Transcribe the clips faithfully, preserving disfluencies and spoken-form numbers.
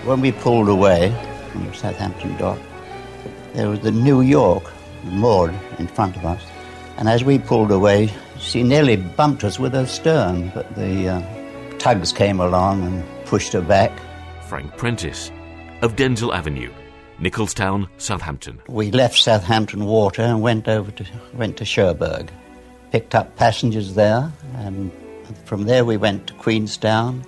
When we pulled away from Southampton Dock, there was the New York moored in front of us. And as we pulled away, she nearly bumped us with her stern, but the uh, tugs came along and pushed her back. Frank Prentice of Denzille Avenue, Nicholstown, Southampton. We left Southampton Water and went over to went to Cherbourg, picked up passengers there, and from there we went to Queenstown.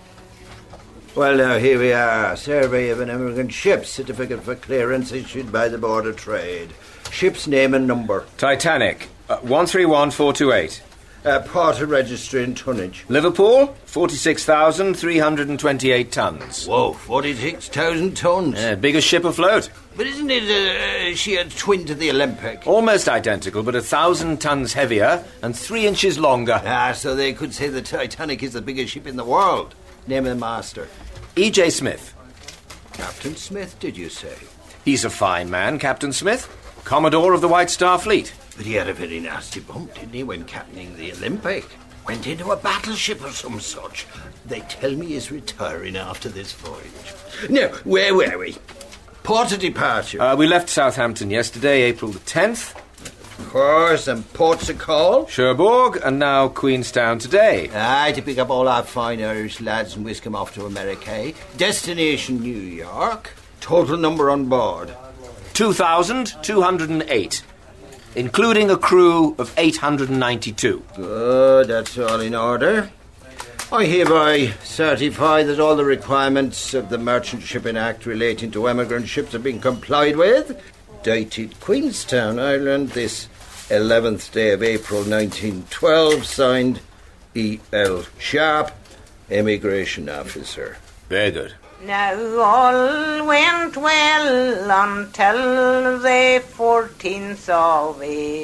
Well, now, here we are. Survey of an American ship. Certificate for clearance issued by the Board of Trade. Ship's name and number. Titanic, uh, one three one four two eight. Uh, port of registry and tonnage. Liverpool, forty-six thousand three hundred twenty-eight tonnes. Whoa, forty-six thousand tonnes. Uh, biggest ship afloat. But isn't it uh, she a twin to the Olympic? Almost identical, but a thousand tonnes heavier and three inches longer. Ah, so they could say the Titanic is the biggest ship in the world. Name of the master. E J Smith. Captain Smith, did you say? He's a fine man, Captain Smith. Commodore of the White Star Fleet. But he had a very nasty bump, didn't he, when captaining the Olympic? Went into a battleship of some such. They tell me he's retiring after this voyage. Now, where were we? Port of departure. Uh, we left Southampton yesterday, April the tenth. Of course, and ports of call? Cherbourg, and now Queenstown today. Aye, to pick up all our fine Irish lads and whisk them off to America. Destination New York. Total number on board? two thousand two hundred eight. Including a crew of eight hundred ninety-two. Good, that's all in order. I hereby certify that all the requirements of the Merchant Shipping Act relating to emigrant ships have been complied with. Dated Queenstown, Ireland, this eleventh day of April nineteen twelve, signed E L Sharp, Immigration Officer. Very good. Now all went well until the fourteenth of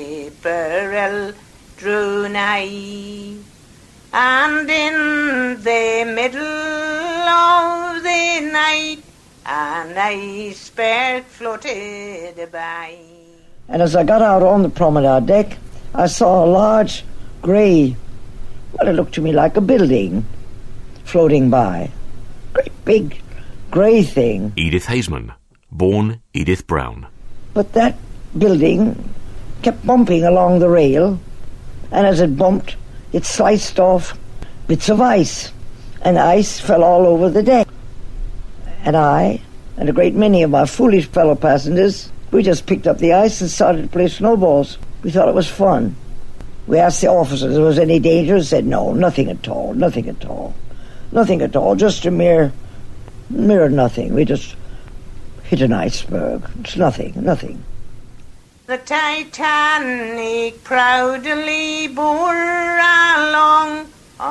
April drew nigh, and in the middle of the night an iceberg floated by. And as I got out on the promenade deck, I saw a large grey, well, it looked to me like a building floating by. Great big grey thing. Edith Haseman, born Edith Brown. But that building kept bumping along the rail, and as it bumped, it sliced off bits of ice, and ice fell all over the deck. And I, and a great many of my foolish fellow passengers, we just picked up the ice and started to play snowballs. We thought it was fun. We asked the officers if there was any danger, and said no, nothing at all, nothing at all. Nothing at all, just a mere, mere nothing. We just hit an iceberg. It's nothing, nothing. The Titanic proudly bore along,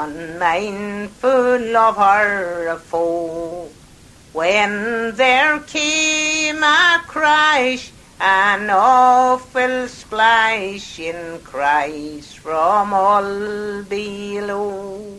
unmindful of her foe, when there came a crash, an awful splash in cries from all below.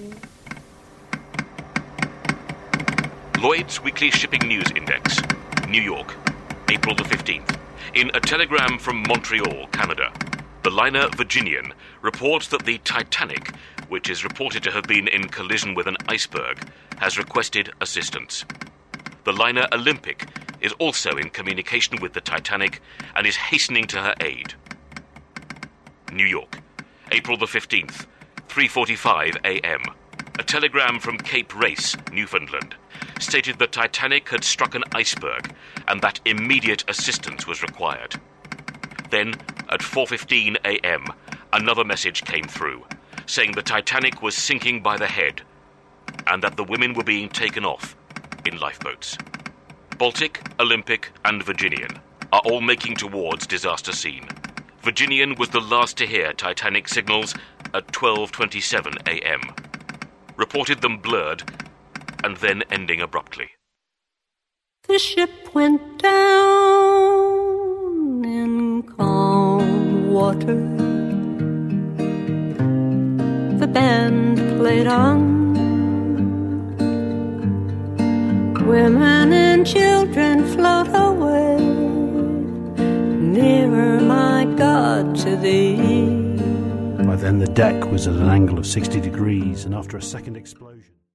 Lloyd's Weekly Shipping News Index, New York, April the fifteenth. In a telegram from Montreal, Canada, the liner Virginian reports that the Titanic, which is reported to have been in collision with an iceberg, has requested assistance. The liner Olympic is also in communication with the Titanic and is hastening to her aid. New York, April the fifteenth, three forty-five a.m. A telegram from Cape Race, Newfoundland, stated the Titanic had struck an iceberg and that immediate assistance was required. Then, at four fifteen a.m., another message came through, saying the Titanic was sinking by the head and that the women were being taken off in lifeboats. Baltic, Olympic, and Virginian are all making towards disaster scene. Virginian was the last to hear Titanic signals at twelve twenty-seven a.m., reported them blurred, and then ending abruptly. The ship went down in calm water. The band played on. Women and children float away, nearer, my God, to thee. By then the deck was at an angle of sixty degrees, and after a second explosion...